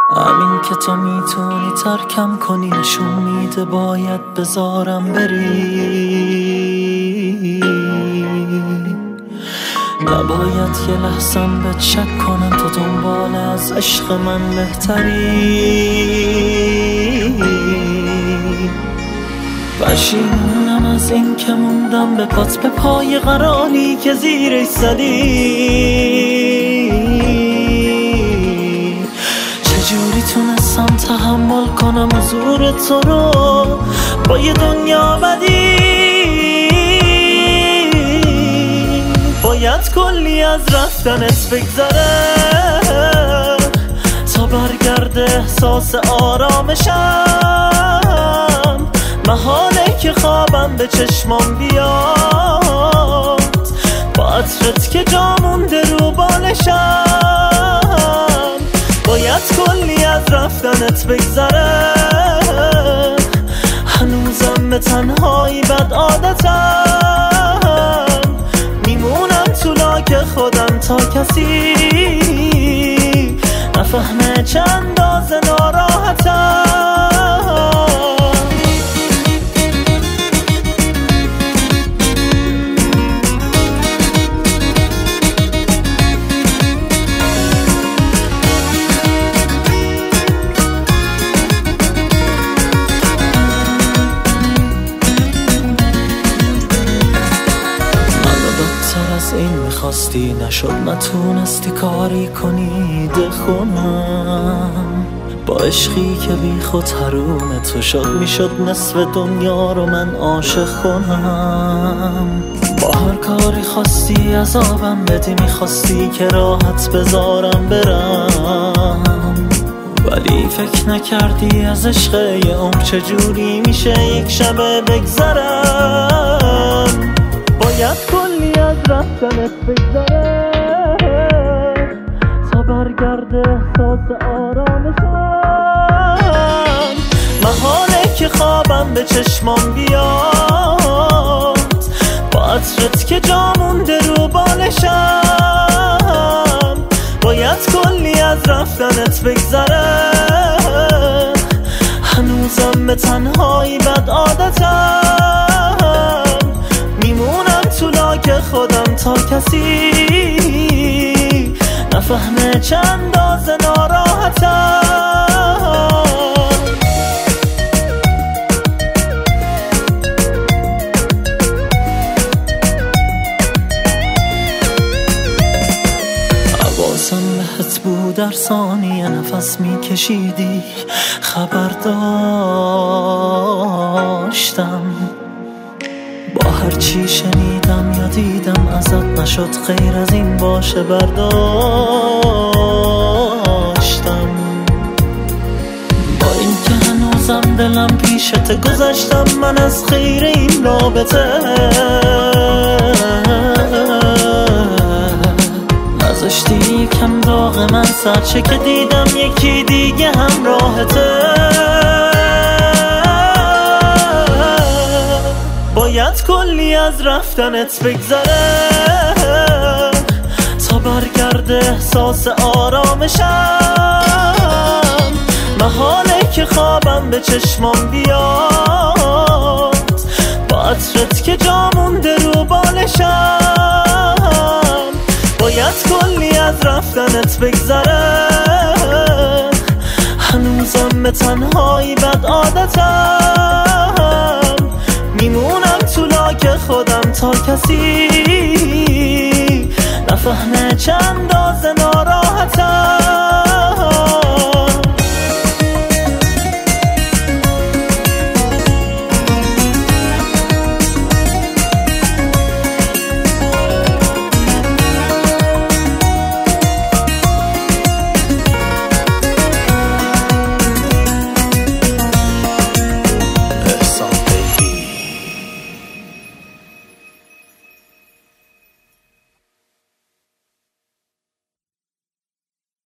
همین که تو میتونی ترکم کنی نشون میده باید بذارم بری. نباید یه لحظم بهت شک کنم تو دنبال از عشق من بهتری. پشیمونم از این که موندم به پات به پای قرالی که زیرش زدی. چجوری تونستم تحمل کنم حضور تو رو با یه دنیا بدی. باید کلی از رفتنت بگذره تا برگرده احساس آرامشم. محاله که خوابم به چشمام بیاد با عطرت که جا مونده رو بالشم. باید کلی از رفتنت بگذره هنوزم به تنهایی بد عادتم. میمونم تو لاک خودم تا کسی نفهمه چند اندازه ناراحتم. این میخواستی نشد نتونستی کاری کنی دخونم. با عشقی که بی خود حروم تو شد میشد نصف دنیا رو من عاشق کنم. با هر کاری خواستی عذابم بدی میخواستی که راحت بذارم برم. ولی فکر نکردی از عشق یه عمر چجوری میشه یک شبه بگذرم. باید کلی از رفتنت بگذره تا برگرده احساس آرامشم. محاله که خوابم به چشمام بیاد با عطرت که جا مونده رو بالشم. باید کلی از رفتنت بگذره هنوزم به تنهایی بد عادتم. میمونم تو لاک خودم تا کسی نفهمه چند اندازه ناراحتم. حواسم بهت بود در ثانیه نفس میکشیدی خبر داشتم. با هر چی شنیدم یا دیدم ازت نشد غیر از این باشه برداشتم. با این که هنوزم دلم پیشت گذشتم من از خیر این رابطه. نذاشتی کم داغ من سرچه که دیدم یکی دیگه همراهته. باید کلی از رفتنت بگذره تا برگرده احساس آرامشم. محاله که خوابم به چشمام بیاد با عطرت که جا مونده رو بالشم. باید کلی از رفتنت بگذره هنوزم به تنهایی بد عادتم. میمونم تو لاک خودم تا کسی نفهمه چند اندازه ناراحتم.